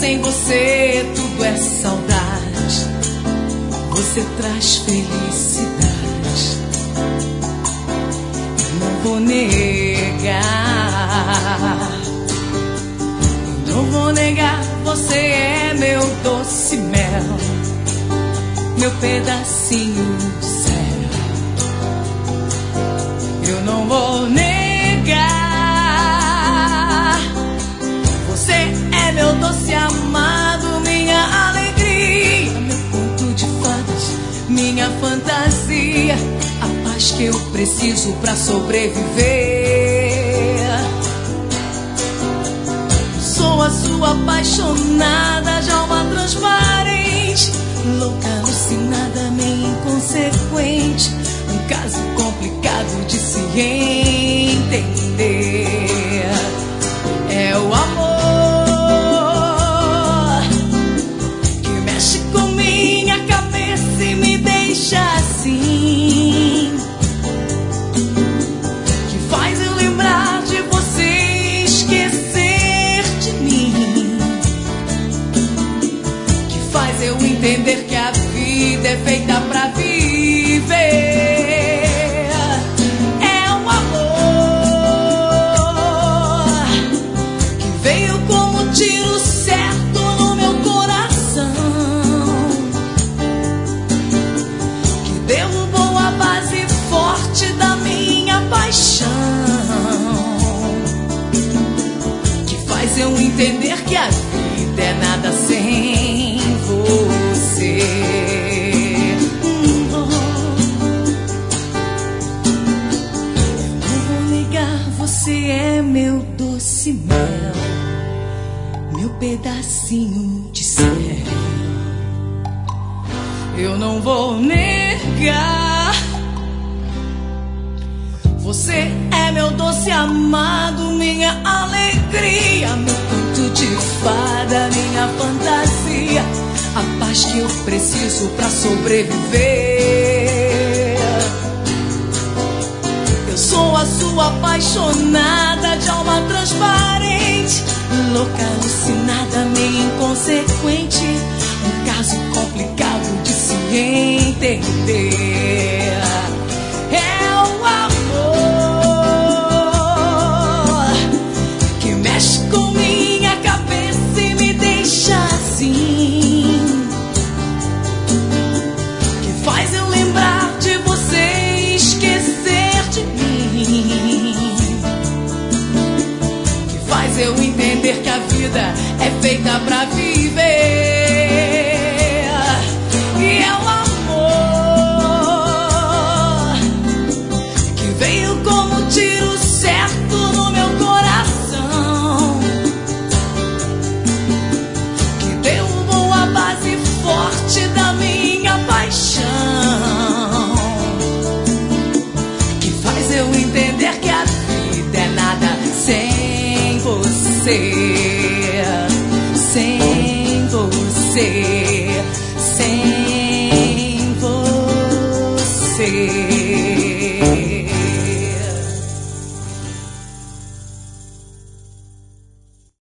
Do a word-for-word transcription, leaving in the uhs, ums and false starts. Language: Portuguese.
sem você tudo é saudade. Você traz felicidade, não vou negar. Não vou negar, você é meu doce mel, meu pedacinho do céu. Eu não vou negar, você é meu doce amado, minha alegria, meu conto de fadas, minha fantasia, a paz que eu preciso pra sobreviver. Sou a sua apaixonada, de alma transparente, louca, alucinada, meio inconsequente, um caso complicado de se entender. É o amor que mexe com minha cabeça e me deixa assim, que faz eu lembrar de você, eu entender que a vida é feita pra viver. É um amor que veio como um tiro certo no meu coração, que derrubou a base forte da minha paixão, que faz eu entender que a vida é nada sem você. Hum, oh. Não vou negar, você é meu doce mel, meu pedacinho de céu. Eu não vou negar, você é meu doce amado, minha alegria, meu conto de fada, minha fantasia, a paz que eu preciso pra sobreviver. Eu sou a sua apaixonada, de alma transparente, louca, alucinada, meio inconsequente, um caso complicado de se entender. É o amor que mexe com minha cabeça e me deixa assim, que faz eu lembrar de você e esquecer de mim, que faz eu entender que a vida é feita pra viver. E é o amor que veio como um tiro certo no meu coração, que derrubou a base forte da minha paixão, que faz eu entender que a vida é nada sem você, sem você, sem você.